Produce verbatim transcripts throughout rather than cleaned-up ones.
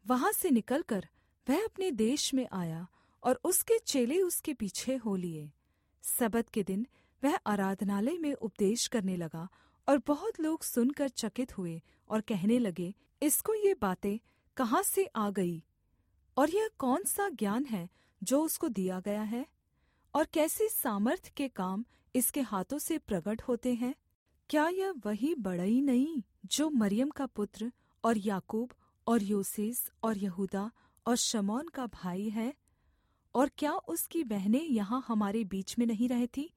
वहाँ से निकलकर वह अपने देश में आया और उसके चेले उसके पीछे हो लिए। सब्त के दिन वह आराधनालय में उपदेश करने लगा और बहुत लोग सुनकर चकित हुए और कहने लगे, इसको ये बातें कहाँ से आ गई? और यह कौन सा ज्ञान है जो उसको दिया गया है? और कैसी सामर्थ्य के काम इसके हाथों से प्रकट होते हैं? क्या यह वही बढ़ई नहीं जो मरियम का पुत्र और याकूब और योसेस और यहूदा और शमौन का भाई है? और क्या उसकी बहनें यहाँ हमारे बीच में नहीं रहती?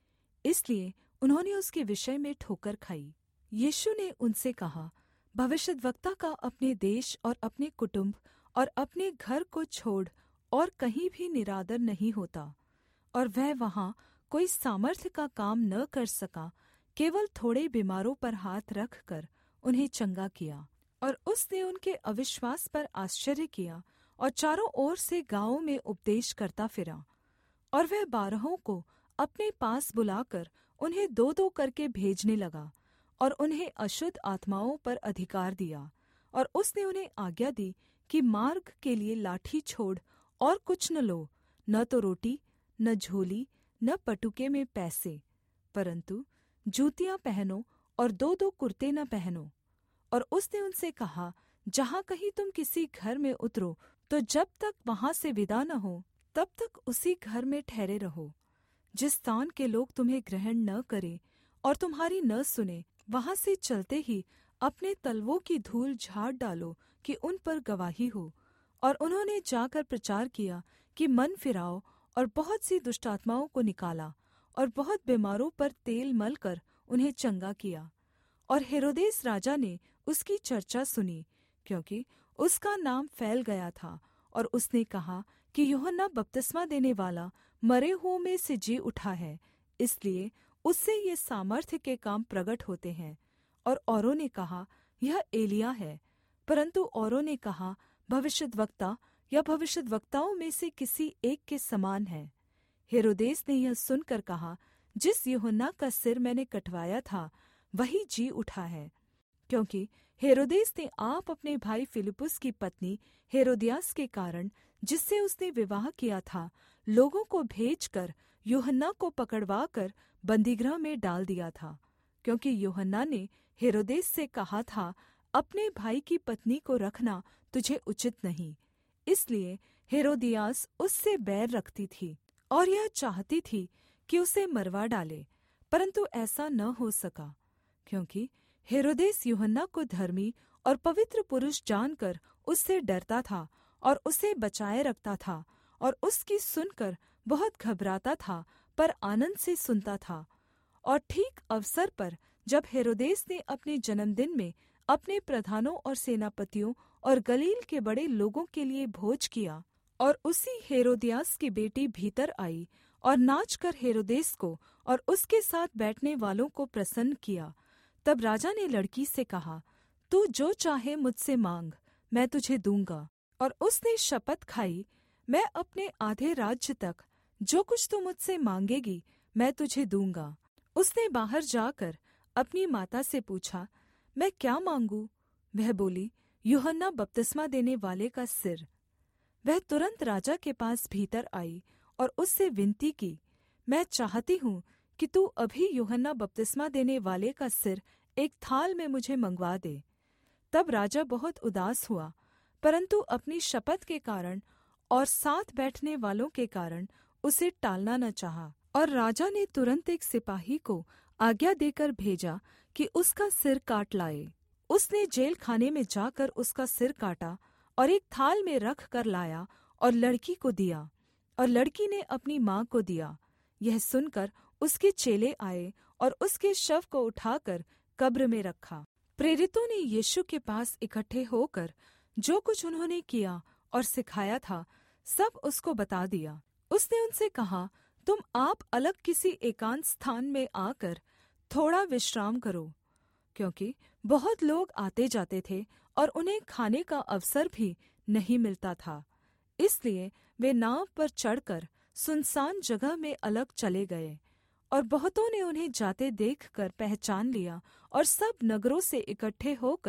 इसलिए उन्होंने उसके विषय में ठोकर खाई। यीशु ने उनसे कहा, भविष्यद्वक्ता का अपने देश और अपने कुटुम्ब और अपने घर को छोड़ और कहीं भी निरादर नहीं होता। और वह वहाँ कोई सामर्थ्य का काम न कर सका, केवल थोड़े बीमारों पर हाथ रख कर उन्हें चंगा किया। और उसने उनके अविश्वास पर आश्चर्य किया और चारों ओर से गाँवों में उपदेश करता फिरा। और वह बारहों को अपने पास बुलाकर उन्हें दो दो करके भेजने लगा और उन्हें अशुद्ध आत्माओं पर अधिकार दिया। और उसने उन्हें आज्ञा दी कि मार्ग के लिए लाठी छोड़ और कुछ न लो, न तो रोटी, न झोली, न पटुके में पैसे, परन्तु जूतियाँ पहनो और दो दो कुर्ते न पहनो। और उसने उनसे कहा, जहाँ कहीं तुम किसी घर में उतरो, तो जब तक वहाँ से विदा न हो, तब तक उसी घर में ठहरे रहो। जिस स्थान के लोग तुम्हें ग्रहण न करें और तुम्हारी न सुने, वहाँ से चलते ही अपने तलवों की धूल झाड़ डालो कि उन पर गवाही हो। और उन्होंने जाकर प्रचार किया कि मन फिराओ, और बहुत सी दुष्टात्माओं को निकाला और बहुत बीमारों पर तेल मलकर उन्हें चंगा किया। और हेरोदेस राजा ने उसकी चर्चा सुनी, क्योंकि उसका नाम फैल गया था। और उसने कहा कि यूहन्ना बपतिस्मा देने वाला मरे हुओं में से जी उठा है, इसलिए उससे ये सामर्थ्य के काम प्रगट होते हैं। और औरों ने कहा, यह एलिय्याह है। परन्तु औरों ने कहा, भविष्यद्वक्ता या भविष्यद्वक्ताओं में से किसी एक के समान है। हेरोदेस ने यह सुनकर कहा, जिस यूहन्ना का सिर मैंने कटवाया था वही जी उठा है। क्योंकि हेरोदेस ने आप अपने भाई फिलिप्पुस की पत्नी हेरोदियास के कारण, जिससे उसने विवाह किया था, लोगों को भेजकर यूहन्ना को पकड़वाकर बन्दीगृह में डाल दिया था। क्योंकि यूहन्ना ने हेरोदेस से कहा था, अपने भाई की पत्नी को रखना तुझे उचित नहीं। इसलिए हेरोदियास उससे बैर रखती थी और यह चाहती थी कि उसे मरवा डाले, परन्तु ऐसा न हो सका, क्योंकि हेरोदेस यूहन्ना को धर्मी और पवित्र पुरुष जानकर उससे डरता था और उसे बचाए रखता था, और उसकी सुनकर बहुत घबराता था, पर आनन्द से सुनता था। और ठीक अवसर पर जब हेरोदेस ने अपने जन्मदिन में अपने प्रधानों और सेनापतियों और गलील के बड़े लोगों के लिए भोज किया, और उसी हेरोदियास की बेटी भीतर आई और नाचकर हेरोदेस को और उसके साथ बैठने वालों को प्रसन्न किया, तब राजा ने लड़की से कहा, तू जो चाहे मुझसे मांग, मैं तुझे दूँगा। और उसने शपथ खाई, मैं अपने आधे राज्य तक जो कुछ तू मुझसे मांगेगी मैं तुझे दूँगा। उसने बाहर जाकर अपनी माता से पूछा, मैं क्या माँगूँ? वह बोली, यूहन्ना बपतिस्मा देने वाले का सिर। वह तुरन्त राजा के पास भीतर आई और उससे विनती की, मैं चाहती हूँ कि तू अभी यूहन्ना बपतिस्मा देने वाले का सिर एक थाल में मुझे मंगवा दे। तब राजा बहुत उदास हुआ, परन्तु अपनी शपथ के कारण और साथ बैठने वालों के कारण उसे टालना न चाहा। और राजा ने तुरन्त एक सिपाही को आज्ञा देकर भेजा कि उसका सिर काट लाए। उसने जेल खाने में जाकर उसका सिर काटा और एक थाल में रख कर लाया और लड़की को दिया, और लड़की ने अपनी माँ को दिया। यह सुनकर उसके चेले आए और उसके शव को उठाकर कब्र में रखा। प्रेरितों ने यीशु के पास इकट्ठे होकर जो कुछ उन्होंने किया और सिखाया था, सब उसको बता दिया। उसने उनसे कहा, तुम आप अलग किसी एकांत स्थान में आकर थोड़ा विश्राम करो, क्योंकि बहुत लोग आते जाते थे और उन्हें खाने का अवसर भी नहीं मिलता था। इसलिए वे नाव पर चढ़कर सुनसान जगह में अलग चले गए। और बहुतों ने उन्हें जाते देखकर पहचान लिया, और सब नगरों से इकट्ठे होकर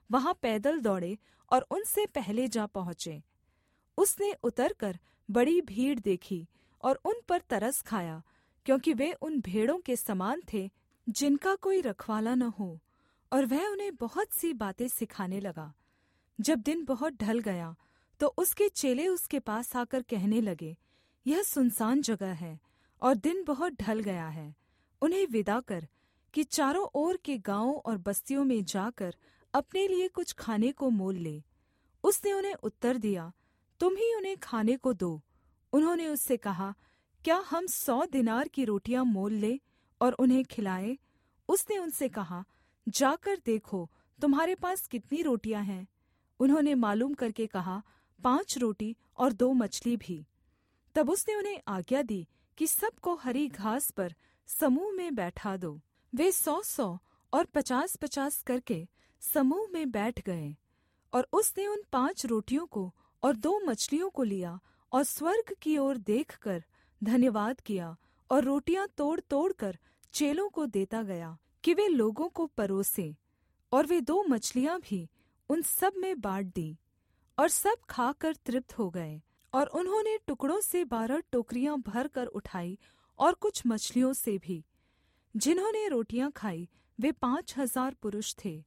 वहाँ पैदल दौड़े और उनसे पहले जा पहुँचे। उसने उतरकर बड़ी भीड़ देखी और उन पर तरस खाया, क्योंकि वे उन भेड़ों के समान थे जिनका कोई रखवाला न हो, और वह उन्हें बहुत सी बातें सिखाने लगा। जब दिन बहुत ढल गया तो उसके चेले उसके पास आकर कहने लगे, यह सुनसान जगह है और दिन बहुत ढल गया है, उन्हें विदा कर कि चारों ओर के गाँवों और बस्तियों में जाकर अपने लिए कुछ खाने को मोल ले। उसने उन्हें उत्तर दिया, तुम ही उन्हें खाने को दो। उन्होंने उससे कहा, क्या हम सौ दिनार की रोटियां मोल ले और उन्हें खिलाएं? उसने उनसे कहा, जाकर देखो तुम्हारे पास कितनी रोटियां हैं। उन्होंने मालूम करके कहा, पाँच रोटी और दो मछली भी। तब उसने उन्हें आज्ञा दी कि सबको हरी घास पर समूह में बैठा दो। वे सौ सौ और पचास पचास करके समूह में बैठ गए। और उसने उन पाँच रोटियों को और दो मछलियों को लिया और स्वर्ग की ओर देखकर धन्यवाद किया और रोटियां तोड़ तोड़कर चेलों को देता गया कि वे लोगों को परोसें। और वे दो मछलियां भी उन सब में बाँट दी, और सब खाकर तृप्त हो गए। और उन्होंने टुकड़ों से बारह टोकरियां भर कर उठाई और कुछ मछलियों से भी। जिन्होंने रोटियां खाई वे पाँच हजार पुरुष थे।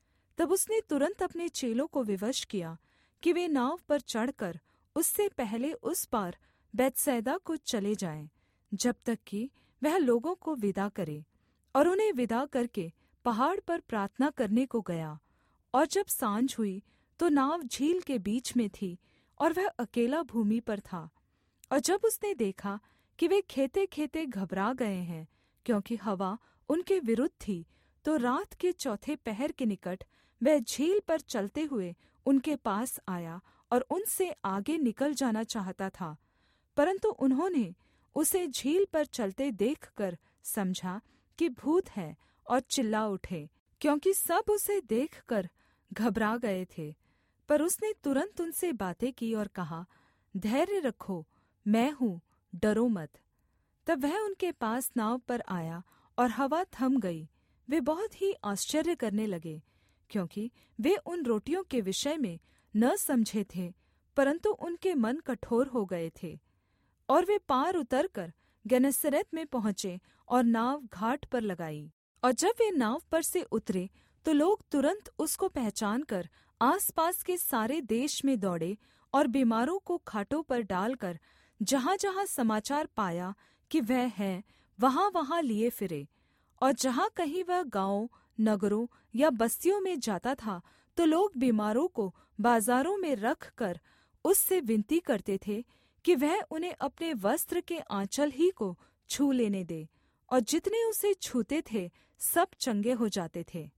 तब उसने तुरन्त अपने चेलों को विवश किया कि वे नाव पर चढ़कर उससे पहले उस पार बैतसैदा को चले जाएं, जब तक कि वह लोगों को विदा करे। और उन्हें विदा करके पहाड़ पर प्रार्थना करने को गया। और जब सांझ हुई तो नाव झील के बीच में थी और वह अकेला भूमि पर था। और जब उसने देखा कि वे खेते खेते घबरा गए हैं, क्योंकि हवा उनके विरुद्ध थी, तो रात के चौथे पहर के निकट वह झील पर चलते हुए उनके पास आया और उनसे आगे निकल जाना चाहता था। परन्तु उन्होंने उसे झील पर चलते देखकर समझा कि भूत है और चिल्ला उठे, क्योंकि सब उसे देखकर घबरा गए थे। पर उसने तुरन्त उनसे बातें की और कहा, धैर्य रखो, मैं हूँ, डरो मत। तब वह उनके पास नाव पर आया और हवा थम गई। वे बहुत ही आश्चर्य करने लगे, क्योंकि वे उन रोटियों के विषय में न समझे थे, परन्तु उनके मन कठोर हो गए थे। और वे पार उतरकर गन्नेसरेत में पहुँचे और नाव घाट पर लगाई। और जब वे नाव पर से उतरे तो लोग तुरन्त उसको पहचान कर आसपास के सारे देश में दौड़े और बीमारों को खाटों पर डालकर जहाँ-जहाँ समाचार पाया कि वह है, वहाँ-वहाँ लिए फिरे। और जहाँ कहीं वह गाँवों, नगरों या बस्तियों में जाता था, तो लोग बीमारों को बाजारों में रख कर उससे विनती करते थे कि वह उन्हें अपने वस्त्र के आँचल ही को छू लेने दे। और जितने उसे छूते थे सब चंगे हो जाते थे।